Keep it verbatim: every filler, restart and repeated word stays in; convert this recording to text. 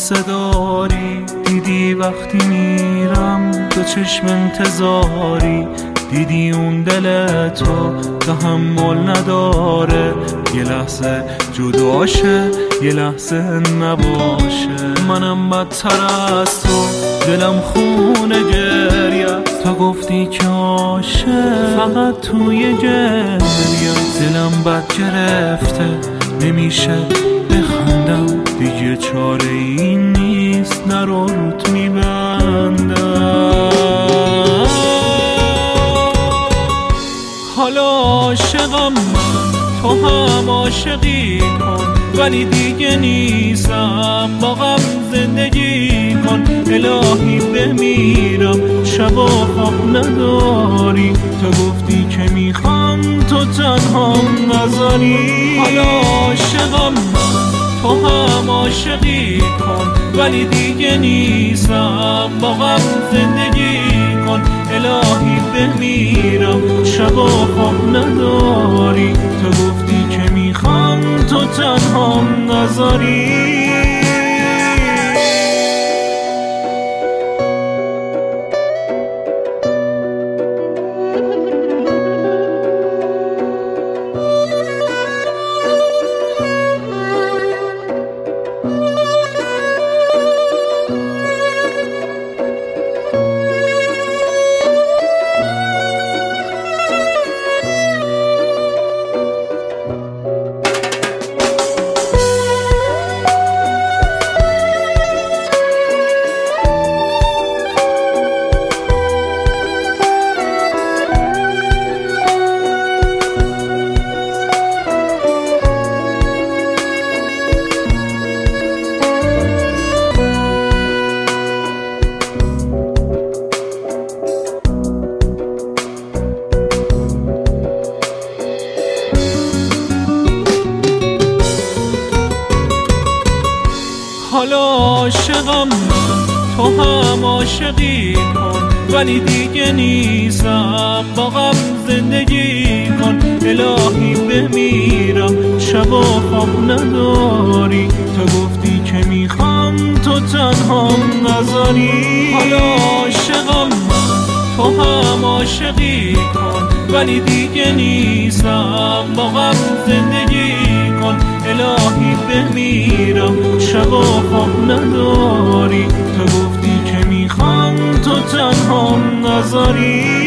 قصه داری، دیدی وقتی میرم دو چشم انتظاری، دیدی اون دل تو تحمل نداره، یه لحظه جداشه یه لحظه نباشه. منم بدتر از تو، دلم خونه گریه، تا گفتی که عاشق فقط توی گریه. دلم بد گرفته نمیشه بخندم، دیگه چاره این نیست نرو روت میبندم. حالا عاشقم من، تو هم عاشقی کن، ولی دیگه نیستم با غم زندگی کن. الهی بمیرم شبا خواب نداری، تو گفتی که میخوام تو تنها نذاری. حالا عاشقم من، تو هم عاشقی کن، ولی دیگه نیستم با غم زندگی کن. الهی بمیرم شبا خواب نداری، تو گفتی که میخوام تو تنها نذاری. حالا عاشقم من، تو هم عاشقی کن، ولی دیگه نیستم با غم زندگی کن. الهی بمیرم شبا خواب نداری، تو گفتی که میخوام تو تنها نذاری. حالا عاشقم من، تو هم عاشقی کن، ولی دیگه نیستم با غم زندگی کن. الهی بمیرم شبا خواب نداری، تو گفتی که میخوام تو تنها نذاری.